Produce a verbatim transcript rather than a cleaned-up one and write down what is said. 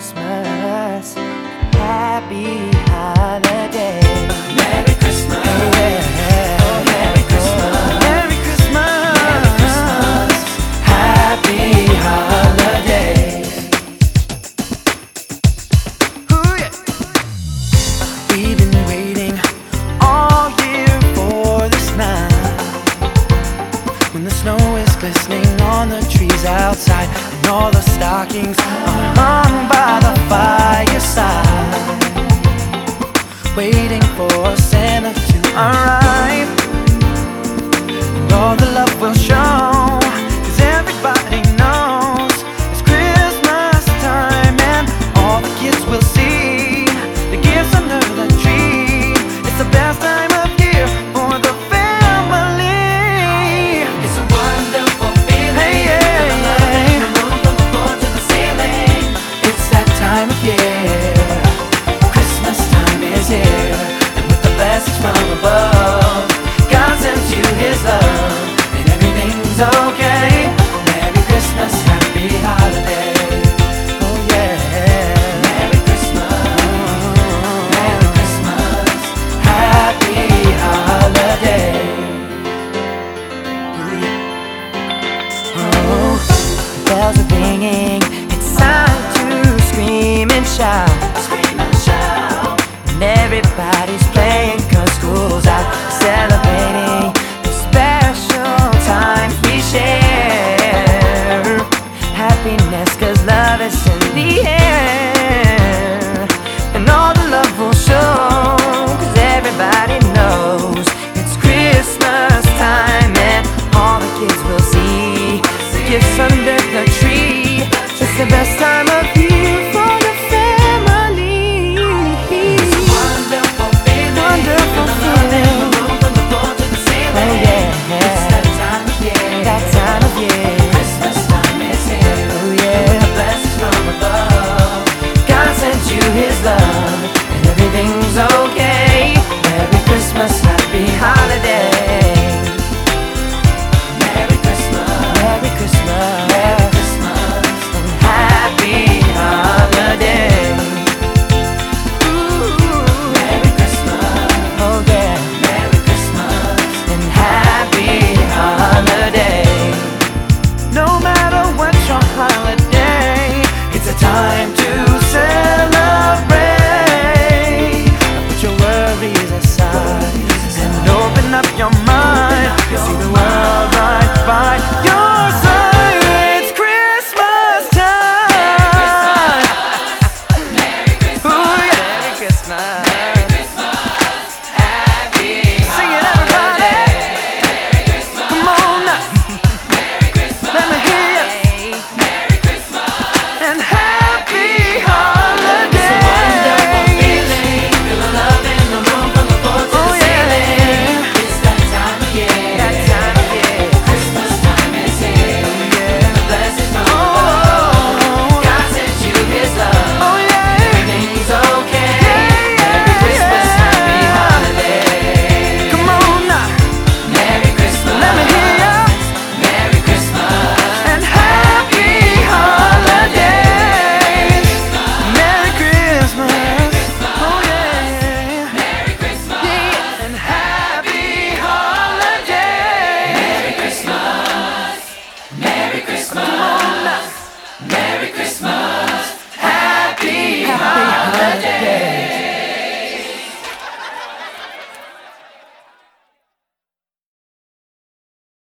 Christmas, happy holiday. Merry Christmas, Yeah. oh Merry Christmas, Merry Christmas, Merry Christmas, happy holiday. Ooh, yeah. We've been waiting all year for this night, when the snow is glistening on the trees outside, and all the stockings are hung by the fireside, waiting for Santa to arrive, and all the love will show, 'cause everybody knows it's Christmas time, and all the kids will see the gifts under the tree. It's the best time of year for the family. It's a wonderful feeling. Hey, yeah, yeah. The moon from the floor to the ceiling. It's that time of year. Christmas time is here, and with the blessings from above, God sends you His love, and everything's okay. Merry Christmas, happy holiday. Oh yeah. Merry Christmas, Merry Christmas, Happy holiday. Oh, bells are ringing. It's time to scream and shout. scream and shout. And everybody's playing 'cause school's out, celebrating